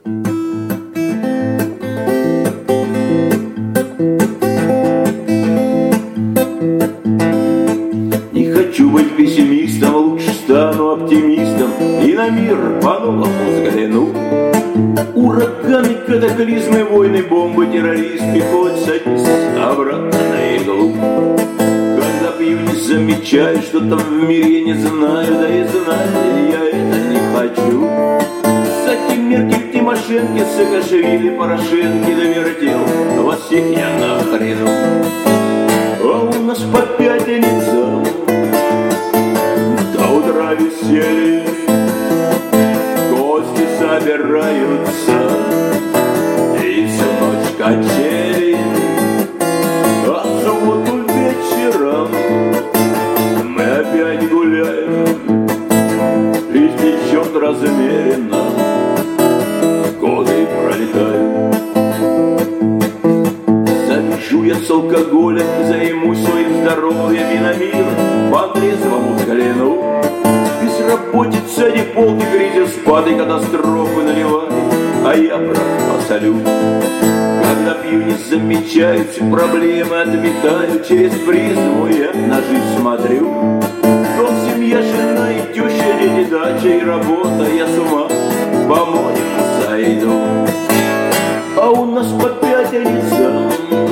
Не хочу быть пессимистом, лучше стану оптимистом и на мир по-новому взгляну. Ураганы, катаклизмы, войны, бомбы, террористы, хоть садись обратно на иглу. Когда пью, не замечаю, что там в мире не знаю, да и знать я это не хочу. Кстати, Меркель, Тимошенко, Саакашвили, Порошенко довертел, вас всех я нахрену. А у нас по пятницам до утра веселье, гости собираются и всю ночь качели. А в субботу вечером мы опять гуляем, жизнь течет размеренно, годы пролетают. Завяжу я с алкоголем, займусь своим здоровьем и на мир по-трезвому взгляну. Безработица, неполный кризис, спад и катастрофы наливает, а я брат посолю. Когда пью, не замечаю, все проблемы отметаю, через призму я на жизнь смотрю. Дом, семья, жена и теща, дети, дача и работа, я с ума, по-моему, сойду. А у нас по пятницам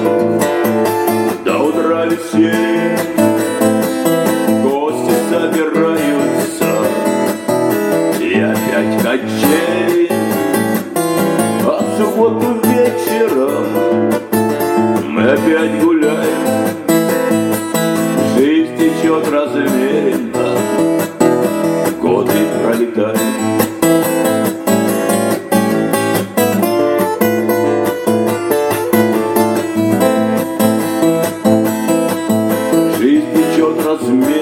до утра веселье, гости собираются и опять качели. А в субботу вечером мы опять гуляем, жизнь течет размеренно, годы пролетают. Жизнь течет размеренно,